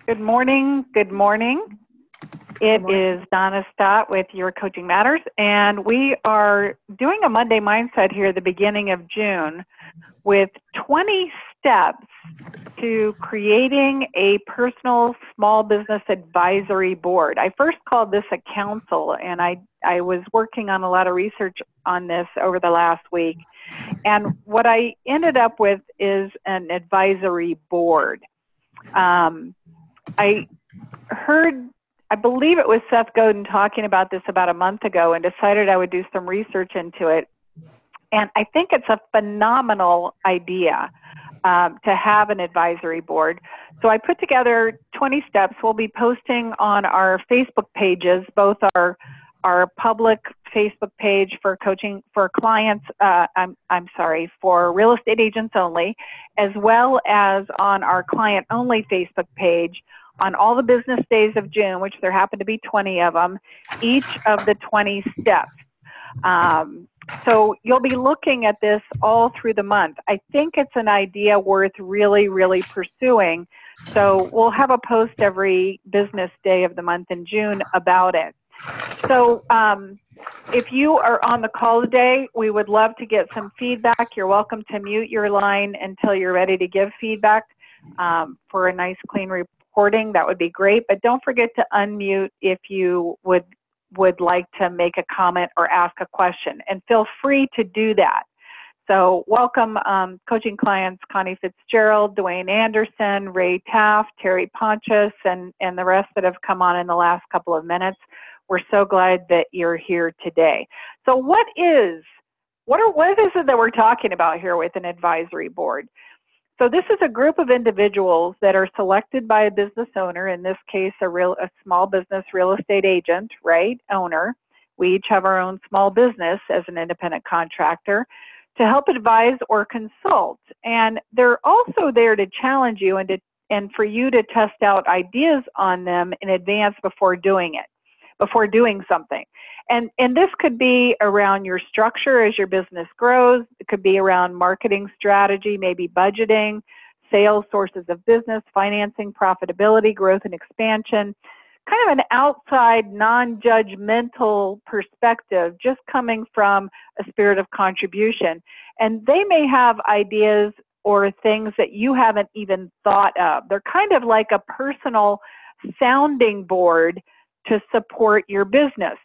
Good morning. Good morning. It is Donna Stott with Your Coaching Matters, and we are doing a Monday Mindset here at the beginning of June with 20 steps to creating a personal small business advisory board. I first called this a council, and I was working on a lot of research on this over the last week. And what I ended up with is an advisory board. I believe it was Seth Godin talking about this about a month ago and decided I would do some research into it. And I think it's a phenomenal idea to have an advisory board. So I put together 20 steps. We'll be posting on our Facebook pages, both our public Facebook page for coaching for clients, for real estate agents only, as well as on our client only Facebook page on all the business days of June, which there happen to be 20 of them, each of the 20 steps. So you'll be looking at this all through the month. I think it's an idea worth really, really pursuing. So we'll have a post every business day of the month in June about it. So if you are on the call today, we would love to get some feedback. You're welcome to mute your line until you're ready to give feedback for a nice clean recording. That would be great. But don't forget to unmute if you would like to make a comment or ask a question. And feel free to do that. So welcome coaching clients Connie Fitzgerald, Dwayne Anderson, Ray Taft, Terry Ponchas, and the rest that have come on in the last couple of minutes. We're so glad that you're here today. So what is it that we're talking about here with an advisory board? So this is a group of individuals that are selected by a business owner, in this case a small business real estate agent, right, owner. We each have our own small business as an independent contractor to help advise or consult. And they're also there to challenge you and for you to test out ideas on them in advance before doing something. And this could be around your structure as your business grows. It could be around marketing strategy, maybe budgeting, sales, sources of business, financing, profitability, growth and expansion. Kind of an outside, non-judgmental perspective, just coming from a spirit of contribution. And they may have ideas or things that you haven't even thought of. They're kind of like a personal sounding board to support your business.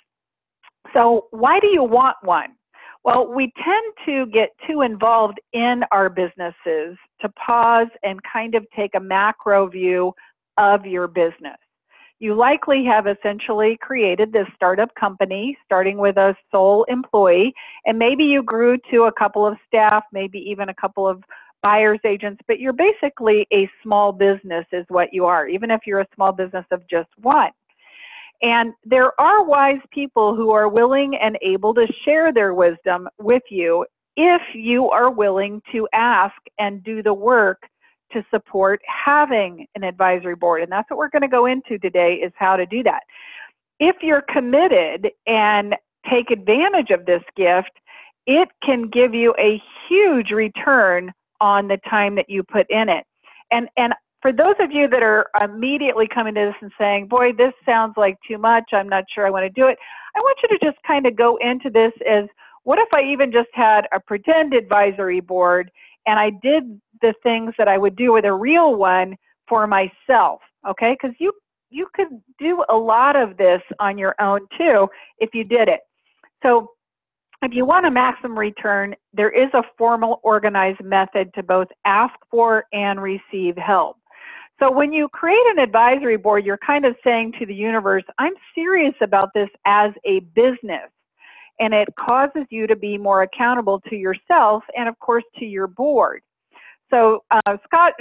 So why do you want one? Well, we tend to get too involved in our businesses to pause and kind of take a macro view of your business. You likely have essentially created this startup company, starting with a sole employee, and maybe you grew to a couple of staff, maybe even a couple of buyer's agents, but you're basically a small business is what you are, even if you're a small business of just one. And there are wise people who are willing and able to share their wisdom with you if you are willing to ask and do the work to support having an advisory board. And that's what we're going to go into today, is how to do that. If you're committed and take advantage of this gift, it can give you a huge return on the time that you put in it. And for those of you that are immediately coming to this and saying, boy, this sounds like too much, I'm not sure I want to do it, I want you to just kind of go into this as, what if I even just had a pretend advisory board and I did the things that I would do with a real one for myself, okay? Because you could do a lot of this on your own too if you did it. So if you want a maximum return, there is a formal, organized method to both ask for and receive help. So when you create an advisory board, you're kind of saying to the universe, I'm serious about this as a business. And it causes you to be more accountable to yourself and, of course, to your board. So Scott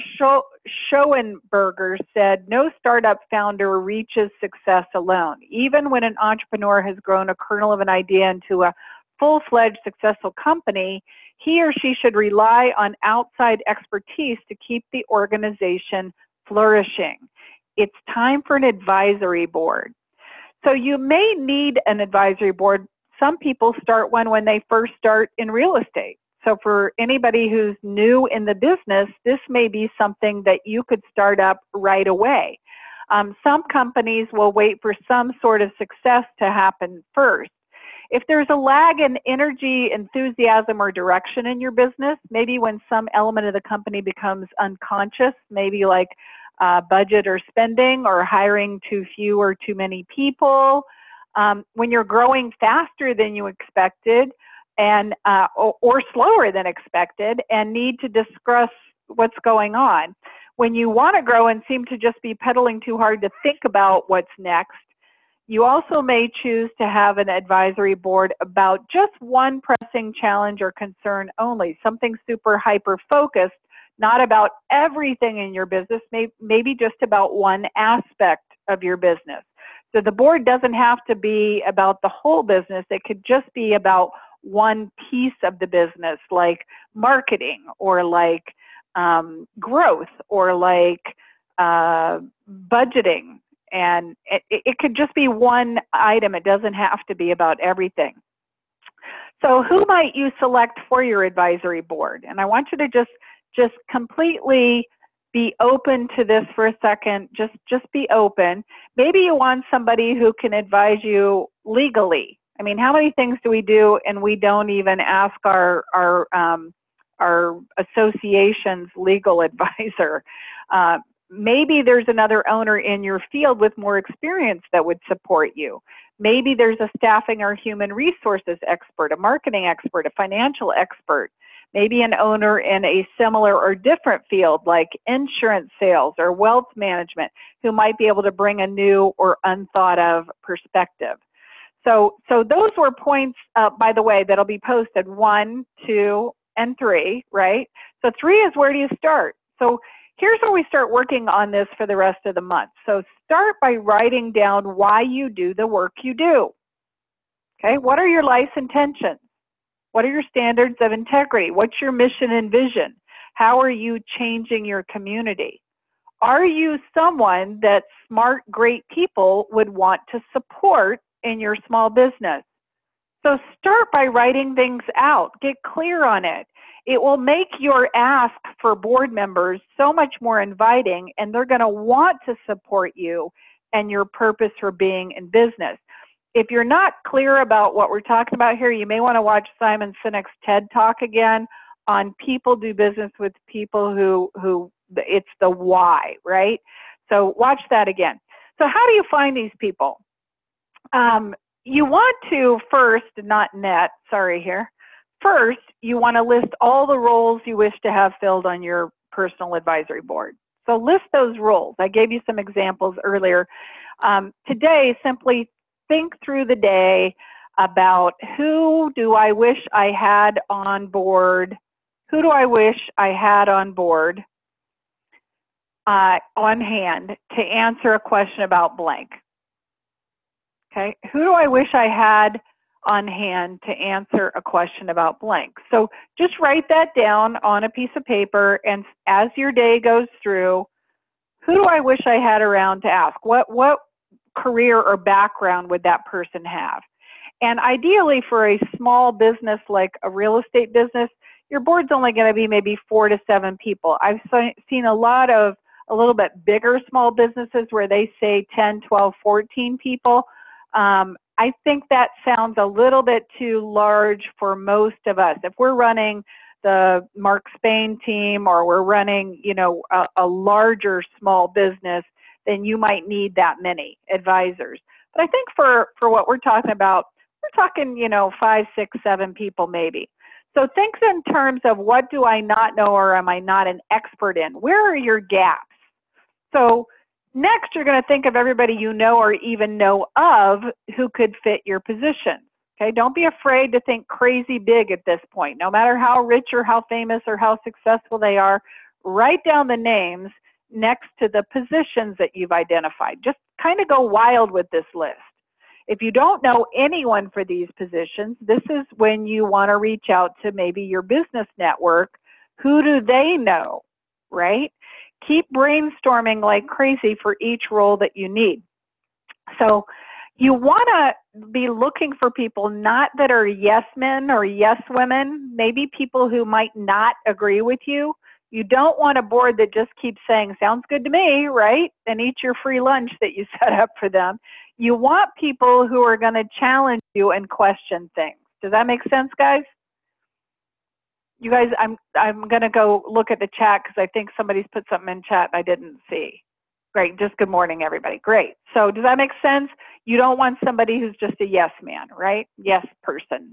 Schoenberger said, no startup founder reaches success alone. Even when an entrepreneur has grown a kernel of an idea into a full-fledged successful company, he or she should rely on outside expertise to keep the organization flourishing. It's time for an advisory board. So you may need an advisory board. Some people start one when they first start in real estate. So for anybody who's new in the business, this may be something that you could start up right away. Some companies will wait for some sort of success to happen first. If there's a lag in energy, enthusiasm, or direction in your business, maybe when some element of the company becomes unconscious, maybe like budget or spending or hiring too few or too many people, when you're growing faster than you expected and or slower than expected and need to discuss what's going on. When you want to grow and seem to just be pedaling too hard to think about what's next, you also may choose to have an advisory board about just one pressing challenge or concern only, something super hyper-focused, not about everything in your business, maybe just about one aspect of your business. So the board doesn't have to be about the whole business. It could just be about one piece of the business, like marketing or like growth or like budgeting. And it could just be one item. It doesn't have to be about everything. So who might you select for your advisory board? And I want you to just completely be open to this for a second. Just be open. Maybe you want somebody who can advise you legally. I mean, how many things do we do and we don't even ask our association's legal advisor? Maybe there's another owner in your field with more experience that would support you. Maybe there's a staffing or human resources expert, a marketing expert, a financial expert. Maybe an owner in a similar or different field like insurance sales or wealth management who might be able to bring a new or unthought of perspective. So those were points, by the way, that'll be posted 1, 2, and 3, right? So 3 is where do you start? So here's where we start working on this for the rest of the month. So start by writing down why you do the work you do. Okay, what are your life's intentions? What are your standards of integrity? What's your mission and vision? How are you changing your community? Are you someone that smart, great people would want to support in your small business? So start by writing things out. Get clear on it. It will make your ask for board members so much more inviting, and they're going to want to support you and your purpose for being in business. If you're not clear about what we're talking about here, you may want to watch Simon Sinek's TED Talk again on people do business with people who it's the why, right? So watch that again. So how do you find these people? You want to first, not net, sorry here. First, you want to list all the roles you wish to have filled on your personal advisory board. So list those roles. I gave you some examples earlier. Today, simply think through the day about who do I wish I had on board, who do I wish I had on board, on hand to answer a question about blank. Okay, who do I wish I had on hand to answer a question about blank? So just write that down on a piece of paper, and as your day goes through, who do I wish I had around to ask? What career or background would that person have? And ideally for a small business like a real estate business, your board's only going to be maybe 4 to 7 people. I've seen a little bit bigger small businesses where they say 10, 12, 14 people. I think that sounds a little bit too large for most of us. If we're running the Mark Spain team or we're running, a larger small business, then you might need that many advisors. But I think for what we're talking about, we're talking, 5, 6, 7 people maybe. So think in terms of what do I not know or am I not an expert in? Where are your gaps? So next, you're going to think of everybody you know or even know of who could fit your position. Okay, don't be afraid to think crazy big at this point. No matter how rich or how famous or how successful they are, write down the names next to the positions that you've identified. Just kind of go wild with this list. If you don't know anyone for these positions, this is when you want to reach out to maybe your business network. Who do they know, right? Keep brainstorming like crazy for each role that you need. So you want to be looking for people not that are yes men or yes women, maybe people who might not agree with you. You don't want a board that just keeps saying, sounds good to me, right? And eat your free lunch that you set up for them. You want people who are going to challenge you and question things. Does that make sense, guys? You guys, I'm going to go look at the chat because I think somebody's put something in chat I didn't see. Great, just good morning, everybody. Great. So does that make sense? You don't want somebody who's just a yes man, right? Yes person.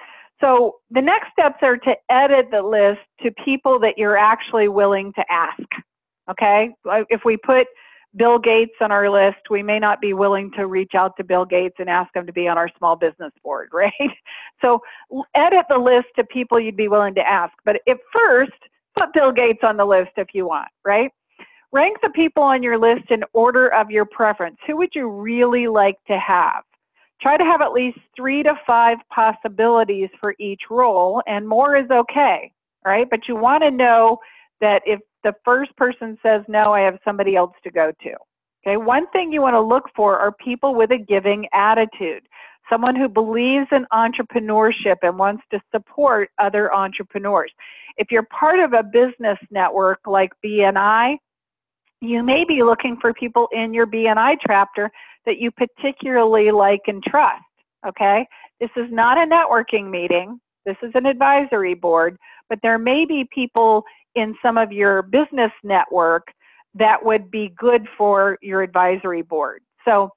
So the next steps are to edit the list to people that you're actually willing to ask, okay? If we put Bill Gates on our list, we may not be willing to reach out to Bill Gates and ask him to be on our small business board, right? So edit the list to people you'd be willing to ask. But at first, put Bill Gates on the list if you want, right? Rank the people on your list in order of your preference. Who would you really like to have? Try to have at least 3 to 5 possibilities for each role, and more is okay, right? But you want to know that if the first person says no, I have somebody else to go to. Okay, one thing you want to look for are people with a giving attitude, someone who believes in entrepreneurship and wants to support other entrepreneurs. If you're part of a business network like BNI, you may be looking for people in your BNI chapter that you particularly like and trust, okay? This is not a networking meeting. This is an advisory board, but there may be people in some of your business network that would be good for your advisory board. So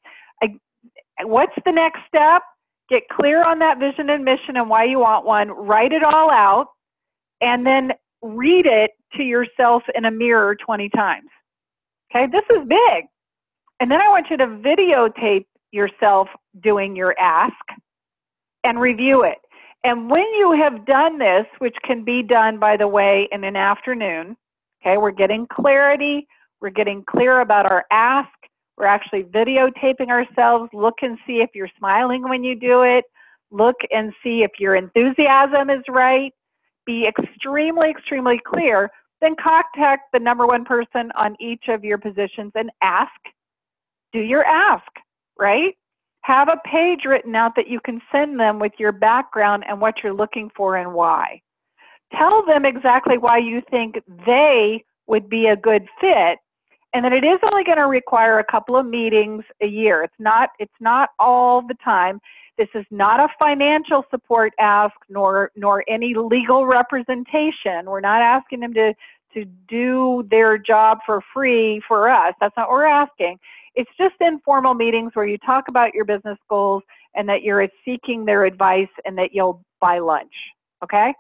what's the next step? Get clear on that vision and mission and why you want one. Write it all out, and then read it to yourself in a mirror 20 times. Okay, this is big. And then I want you to videotape yourself doing your ask and review it. And when you have done this, which can be done, by the way, in an afternoon, okay, we're getting clarity, we're getting clear about our ask, we're actually videotaping ourselves, look and see if you're smiling when you do it, look and see if your enthusiasm is right, be extremely, extremely clear. Then contact the #1 person on each of your positions and ask. Do your ask, right? Have a page written out that you can send them with your background and what you're looking for and why. Tell them exactly why you think they would be a good fit, and that it is only going to require a couple of meetings a year. It's not all the time. This is not a financial support ask nor any legal representation. We're not asking them to do their job for free for us. That's not what we're asking. It's just informal meetings where you talk about your business goals and that you're seeking their advice and that you'll buy lunch, okay?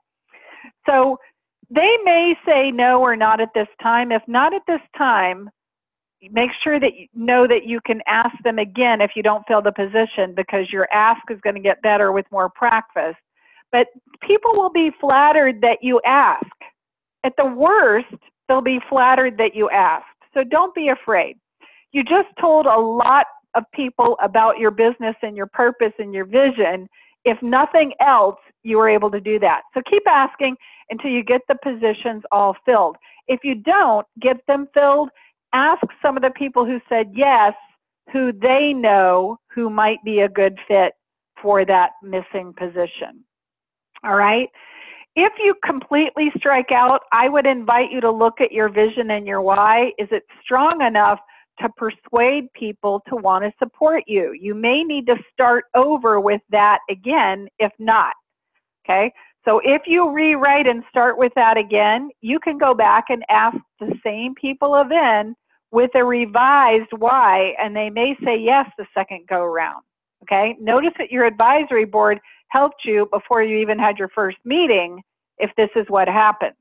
So they may say no or not at this time. If not at this time, make sure that you know that you can ask them again if you don't fill the position, because your ask is going to get better with more practice. But people will be flattered that you ask. At the worst, they'll be flattered that you asked. So don't be afraid. You just told a lot of people about your business and your purpose and your vision. If nothing else, you were able to do that. So keep asking until you get the positions all filled. If you don't get them filled, ask some of the people who said yes, who they know who might be a good fit for that missing position. All right? If you completely strike out, I would invite you to look at your vision and your why. Is it strong enough to persuade people to want to support you? You may need to start over with that again, if not. Okay? So if you rewrite and start with that again, you can go back and ask the same people again with a revised why, and they may say yes the second go around. Okay? Notice that your advisory board helped you before you even had your first meeting if this is what happens.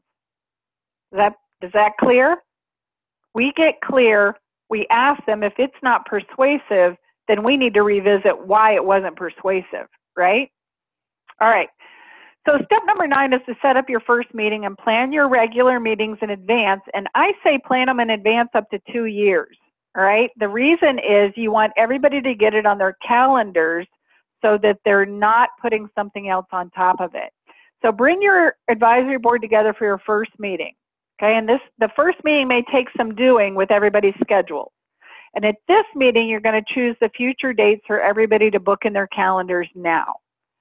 Is that clear? We get clear, we ask them. If it's not persuasive, then we need to revisit why it wasn't persuasive, right? All right. So step number 9 is to set up your first meeting and plan your regular meetings in advance. And I say plan them in advance up to 2 years, all right? The reason is you want everybody to get it on their calendars so that they're not putting something else on top of it. So bring your advisory board together for your first meeting, okay? And the first meeting may take some doing with everybody's schedule. And at this meeting, you're going to choose the future dates for everybody to book in their calendars now.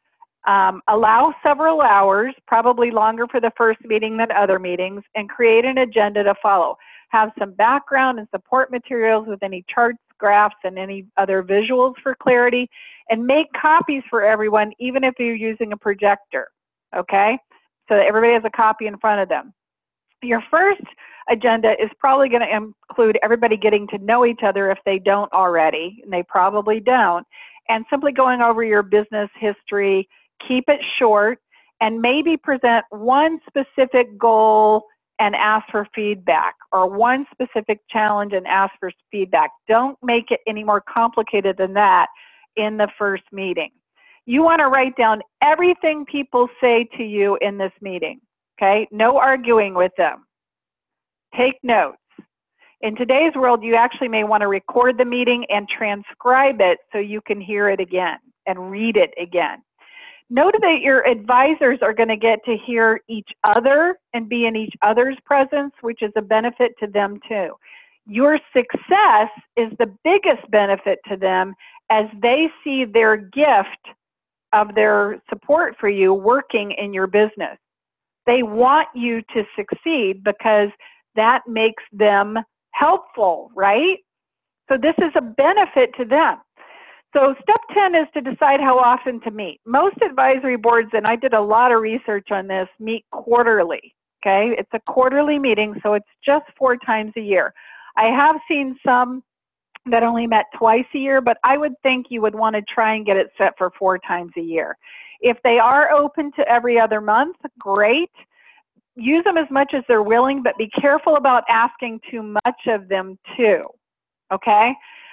Allow several hours, probably longer for the first meeting than other meetings, and create an agenda to follow. Have some background and support materials with any charts, graphs, and any other visuals for clarity, and make copies for everyone, even if you're using a projector, okay? So that everybody has a copy in front of them. Your first agenda is probably going to include everybody getting to know each other if they don't already, and they probably don't, and simply going over your business history. Keep it short, and maybe present one specific goal and ask for feedback, or one specific challenge and ask for feedback. Don't make it any more complicated than that in the first meeting. You want to write down everything people say to you in this meeting, okay? No arguing with them. Take notes. In today's world, you actually may want to record the meeting and transcribe it so you can hear it again and read it again. Note that your advisors are going to get to hear each other and be in each other's presence, which is a benefit to them too. Your success is the biggest benefit to them as they see their gift of their support for you working in your business. They want you to succeed because that makes them helpful, right? So this is a benefit to them. So step 10 is to decide how often to meet. Most advisory boards, and I did a lot of research on this, meet quarterly, okay? It's a quarterly meeting, so it's just 4 times a year. I have seen some that only met twice a year, but I would think you would want to try and get it set for 4 times a year. If they are open to every other month, great. Use them as much as they're willing, but be careful about asking too much of them too, okay?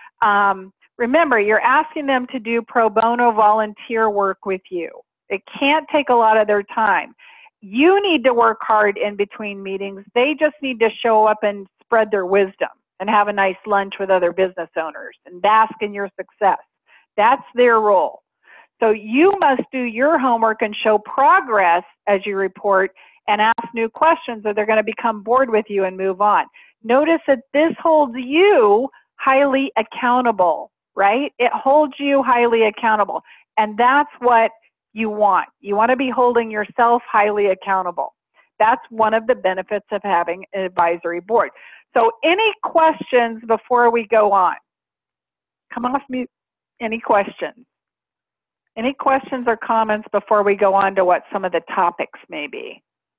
Remember, you're asking them to do pro bono volunteer work with you. It can't take a lot of their time. You need to work hard in between meetings. They just need to show up and spread their wisdom and have a nice lunch with other business owners and bask in your success. That's their role. So you must do your homework and show progress as you report and ask new questions, or they're going to become bored with you and move on. Notice that this holds you highly accountable, right? It holds you highly accountable. And that's what you want. You want to be holding yourself highly accountable. That's one of the benefits of having an advisory board. So any questions before we go on? Come off mute. Any questions? Any questions or comments before we go on to what some of the topics may be?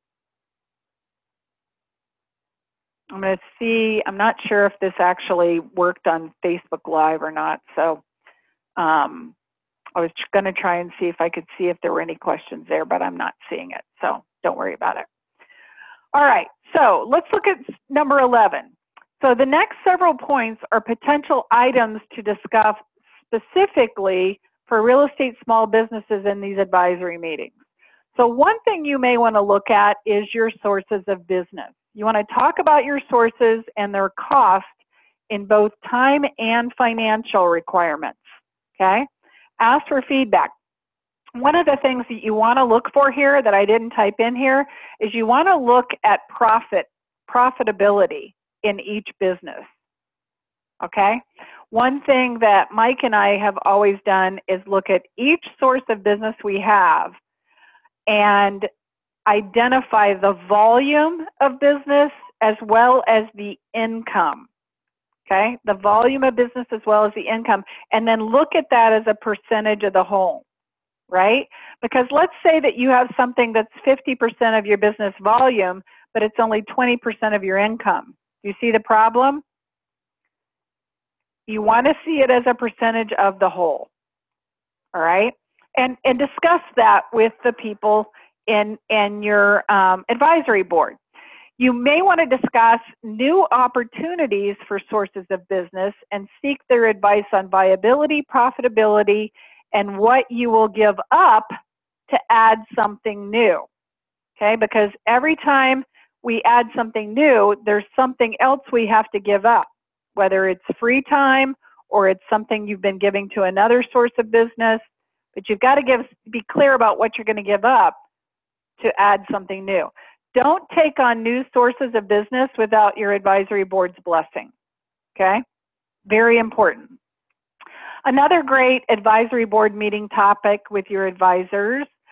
I'm going to see, I'm not sure if this actually worked on Facebook Live or not, so I was going to try and see if I could see if there were any questions there, but I'm not seeing it, so don't worry about it. All right, so let's look at number 11. So the next several points are potential items to discuss specifically for real estate small businesses in these advisory meetings. So one thing you may want to look at is your sources of business. You want to talk about your sources and their cost in both time and financial requirements, okay? Ask for feedback. One of the things that you want to look for here that I didn't type in here is you want to look at profitability in each business, okay? One thing that Mike and I have always done is look at each source of business we have and identify the volume of business as well as the income, okay? The volume of business as well as the income, and then look at that as a percentage of the whole, right? Because let's say that you have something that's 50% of your business volume, but it's only 20% of your income. Do you see the problem? You want to see it as a percentage of the whole, all right? And discuss that with the people in your advisory board. You may want to discuss new opportunities for sources of business and seek their advice on viability, profitability, and what you will give up to add something new, okay? Because every time we add something new, there's something else we have to give up, whether it's free time or it's something you've been giving to another source of business, but you've got to be clear about what you're going to give up to add something new. Don't take on new sources of business without your advisory board's blessing, okay? Very important. Another great advisory board meeting topic with your advisors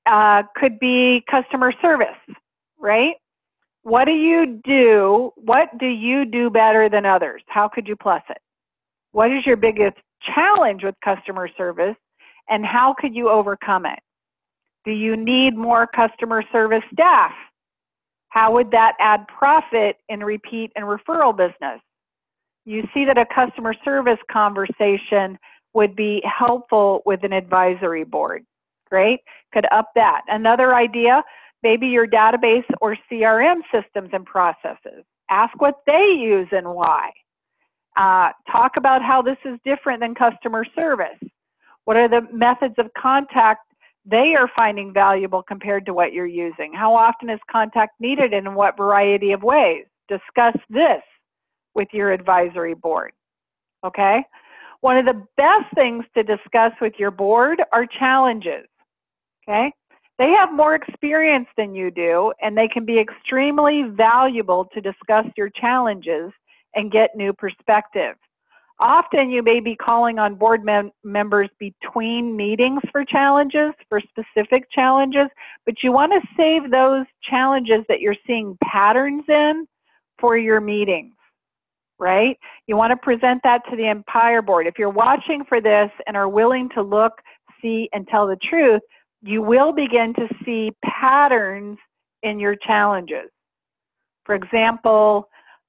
could be customer service, right? What do you do? What do you do better than others? How could you plus it? What is your biggest challenge with customer service, and how could you overcome it? Do you need more customer service staff? How would that add profit in repeat and referral business? You see that a customer service conversation would be helpful with an advisory board. Great, could up that. Another idea, maybe your database or CRM systems and processes. Ask what they use and why. Talk about how this is different than customer service. What are the methods of contact they are finding valuable compared to what you're using? How often is contact needed and in what variety of ways? Discuss this with your advisory board, okay? One of the best things to discuss with your board are challenges, okay? They have more experience than you do, and they can be extremely valuable to discuss your challenges and get new perspective. Often you may be calling on board members between meetings for challenges, for specific challenges, but you want to save those challenges that you're seeing patterns in for your meetings, right? You want to present that to the entire board. If you're watching for this and are willing to look, see, and tell the truth, you will begin to see patterns in your challenges. For example,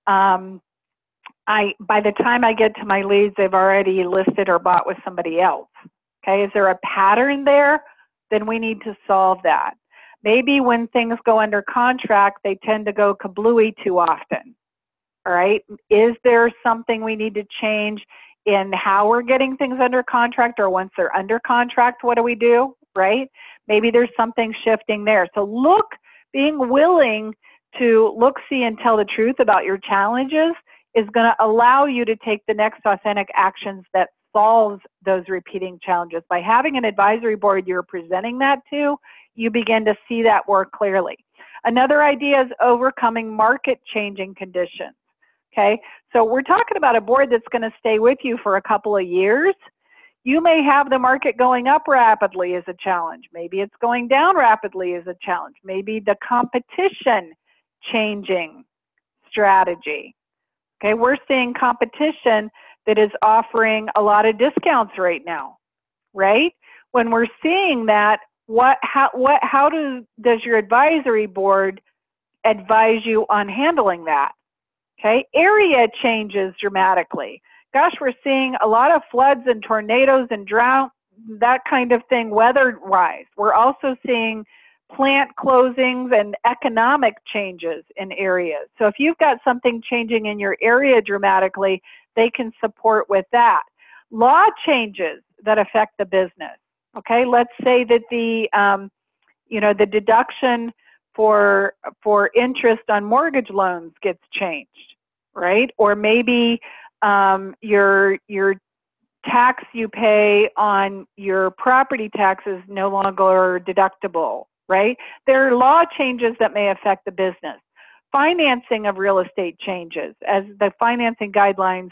by the time I get to my leads, they've already listed or bought with somebody else. Okay, is there a pattern there? Then we need to solve that. Maybe when things go under contract, they tend to go kablooey too often. All right, is there something we need to change in how we're getting things under contract, or once they're under contract, what do we do, right? Maybe there's something shifting there. So look, being willing to look, see, and tell the truth about your challenges is going to allow you to take the next authentic actions that solves those repeating challenges. By having an advisory board you're presenting that to, you begin to see that more clearly. Another idea is overcoming market changing conditions. Okay, so we're talking about a board that's going to stay with you for a couple of years. You may have the market going up rapidly as a challenge. Maybe it's going down rapidly as a challenge. Maybe the competition changing strategy. Okay, we're seeing competition that is offering a lot of discounts right now, right? When we're seeing that, how does your advisory board advise you on handling that? Okay, area changes dramatically. Gosh, we're seeing a lot of floods and tornadoes and drought, that kind of thing weather-wise. We're also seeing plant closings and economic changes in areas. So if you've got something changing in your area dramatically, they can support with that. Law changes that affect the business. Okay, let's say that the deduction for interest on mortgage loans gets changed, right? Or maybe your tax you pay on your property tax is no longer deductible, right? There are law changes that may affect the business. Financing of real estate changes as the financing guidelines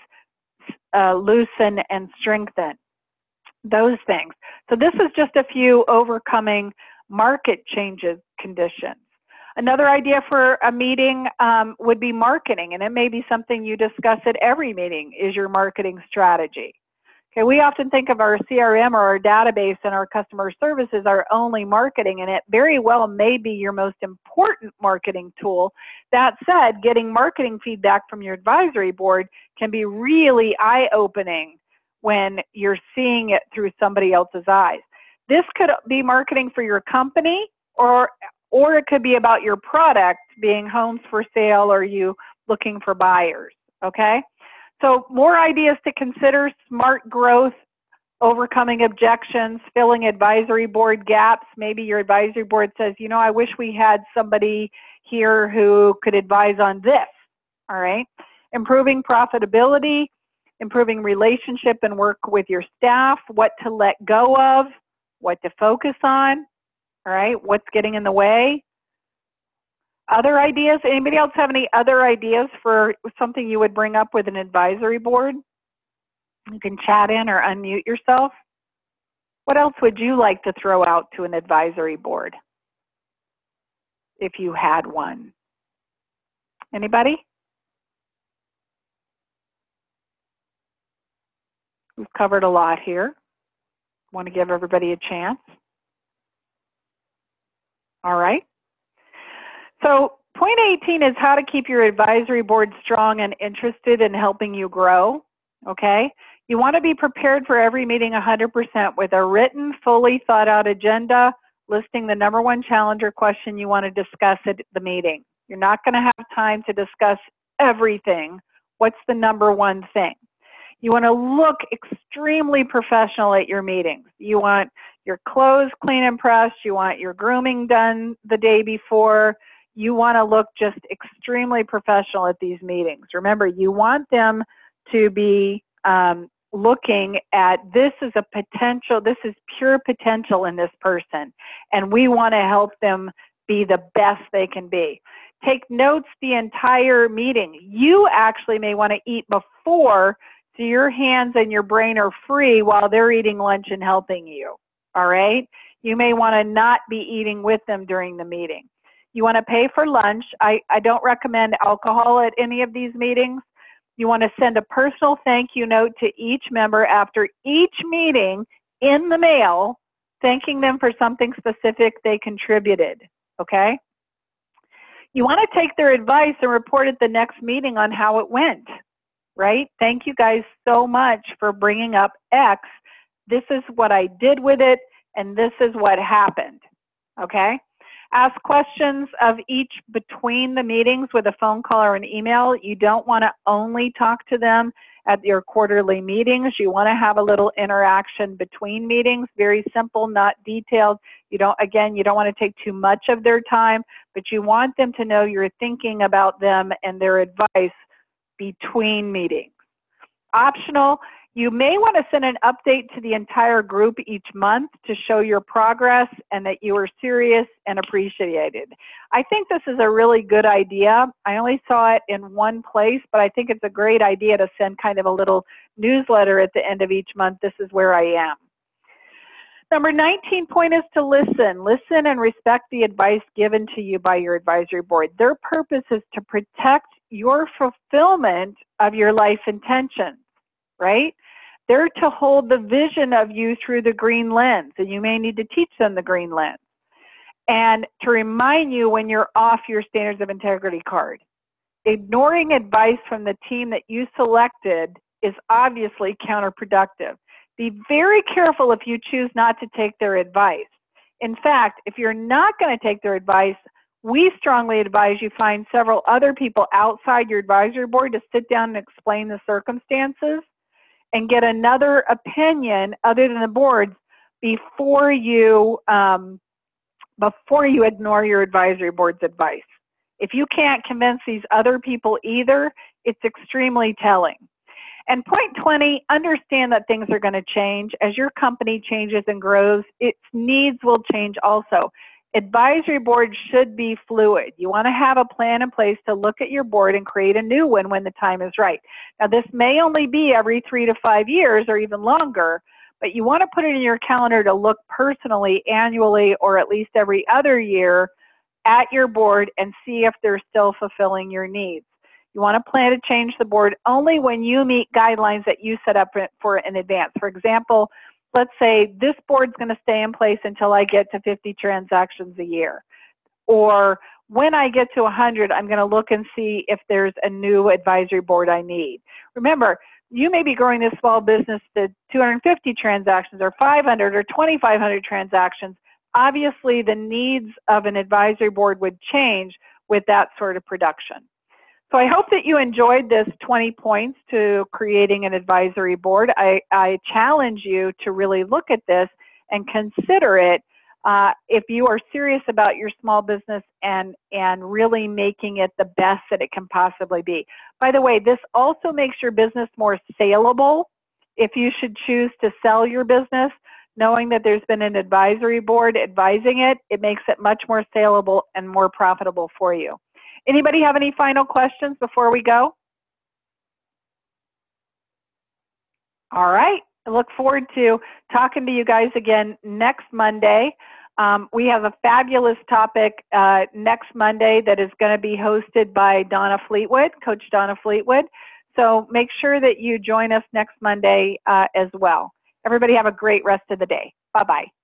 loosen and strengthen. Those things. So this is just a few overcoming market changes conditions. Another idea for a meeting would be marketing, and it may be something you discuss at every meeting, is your marketing strategy. Okay, we often think of our CRM or our database and our customer service as our only marketing, and it very well may be your most important marketing tool. That said, getting marketing feedback from your advisory board can be really eye-opening when you're seeing it through somebody else's eyes. This could be marketing for your company, or it could be about your product being homes for sale or you looking for buyers, okay? So more ideas to consider: smart growth, overcoming objections, filling advisory board gaps. Maybe your advisory board says, you know, I wish we had somebody here who could advise on this, all right? Improving profitability, improving relationship and work with your staff, what to let go of, what to focus on, all right? What's getting in the way? Other ideas? Anybody else have any other ideas for something you would bring up with an advisory board? You can chat in or unmute yourself. What else would you like to throw out to an advisory board if you had one? Anybody? We've covered a lot here. Want to give everybody a chance? All right. So point 18 is how to keep your advisory board strong and interested in helping you grow. Okay. You want to be prepared for every meeting 100% with a written, fully thought out agenda listing the #1 challenge or question you want to discuss at the meeting. You're not going to have time to discuss everything. What's the #1 thing? You want to look extremely professional at your meetings. You want your clothes clean and pressed. You want your grooming done the day before. You want to look just extremely professional at these meetings. Remember, you want them to be looking at this is a potential, this is pure potential in this person, and we want to help them be the best they can be. Take notes the entire meeting. You actually may want to eat before, so your hands and your brain are free while they're eating lunch and helping you. All right? You may want to not be eating with them during the meeting. You want to pay for lunch. I don't recommend alcohol at any of these meetings. You want to send a personal thank you note to each member after each meeting in the mail, thanking them for something specific they contributed. Okay? You want to take their advice and report at the next meeting on how it went. Right? Thank you guys so much for bringing up X. This is what I did with it, and this is what happened. Okay? Ask questions of each between the meetings with a phone call or an email. You don't want to only talk to them at your quarterly meetings. You want to have a little interaction between meetings. Very simple, not detailed. You don't want to take too much of their time, but you want them to know you're thinking about them and their advice between meetings. Optional, you may want to send an update to the entire group each month to show your progress and that you are serious and appreciated. I think this is a really good idea. I only saw it in one place, but I think it's a great idea to send kind of a little newsletter at the end of each month. This is where I am. Number 19 point is to listen. Listen and respect the advice given to you by your advisory board. Their purpose is to protect your fulfillment of your life intentions, right? They're to hold the vision of you through the green lens, and you may need to teach them the green lens. And to remind you when you're off your standards of integrity card. Ignoring advice from the team that you selected is obviously counterproductive. Be very careful if you choose not to take their advice. In fact, if you're not going to take their advice, we strongly advise you find several other people outside your advisory board to sit down and explain the circumstances and get another opinion other than the board's before you ignore your advisory board's advice. If you can't convince these other people either, it's extremely telling. And point 20, understand that things are going to change. As your company changes and grows, its needs will change also. Advisory boards should be fluid. You want to have a plan in place to look at your board and create a new one when the time is right. Now, this may only be every 3 to 5 years or even longer, but you want to put it in your calendar to look personally, annually, or at least every other year at your board and see if they're still fulfilling your needs. You want to plan to change the board only when you meet guidelines that you set up for in advance. For example, let's say this board's going to stay in place until I get to 50 transactions a year. Or when I get to 100, I'm going to look and see if there's a new advisory board I need. Remember, you may be growing this small business to 250 transactions or 500 or 2,500 transactions. Obviously, the needs of an advisory board would change with that sort of production. So I hope that you enjoyed this 20 points to creating an advisory board. I challenge you to really look at this and consider it if you are serious about your small business and really making it the best that it can possibly be. By the way, this also makes your business more saleable. If you should choose to sell your business, knowing that there's been an advisory board advising it, it makes it much more saleable and more profitable for you. Anybody have any final questions before we go? All right. I look forward to talking to you guys again next Monday. We have a fabulous topic next Monday that is going to be hosted by Donna Fleetwood, Coach Donna Fleetwood. So make sure that you join us next Monday as well. Everybody have a great rest of the day. Bye-bye.